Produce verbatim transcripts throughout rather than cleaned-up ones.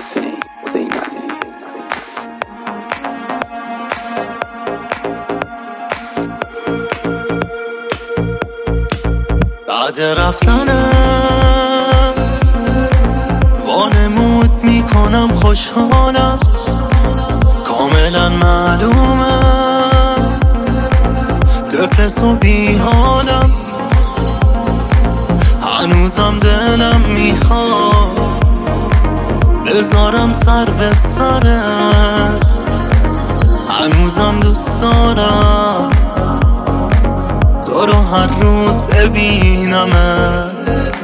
حسین زینالی. بعد رفتنت وانمود میکنم خوشحالم، کاملا معلومه دپرس و بیحالم، هنوزم دلم میخواد بذارم سر به سرت، هنوزم دوست دارم تو رو هر روز ببینمت.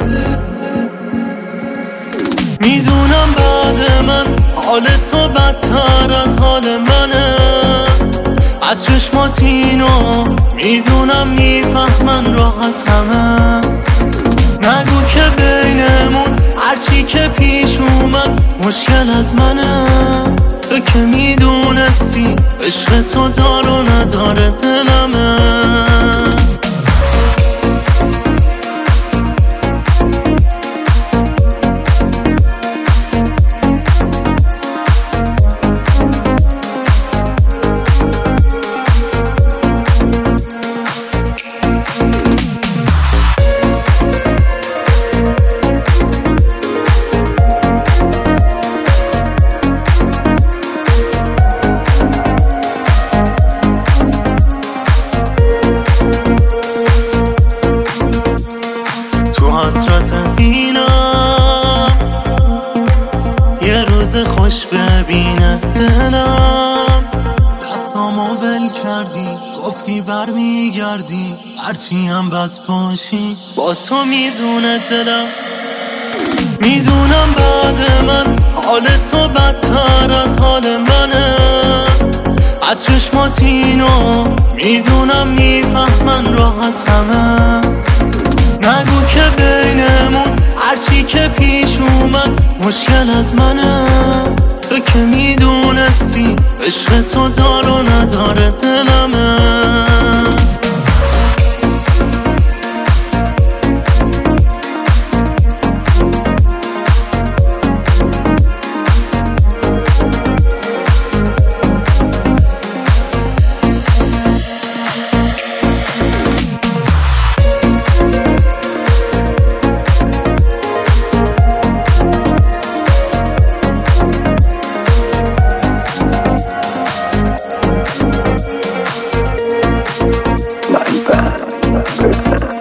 میدونم بعد من حال تو بدتر از حال منه، از چشمات اینو میدونم میفهمن راحت همه. نگو که بینمون هرچی که پیش اومد مشکل از منه، تو که میدونستی عشق تو دار و نداره دلمه. حسرت اینم یه روز خوش ببینه دلم، دستامو ول کردی گفتی برمیگردی، هرچی هم بد باشی با تو میدونه دلم. میدونم بعد من حال تو بدتر از حال منه، از چشمات اینو میدونم میفهمن راحت همه. نگو که بینمون هرچی که پیش اومد مشکل از منه، تو که میدونستی عشق تو دار و نداره دلمه. ninety-five percent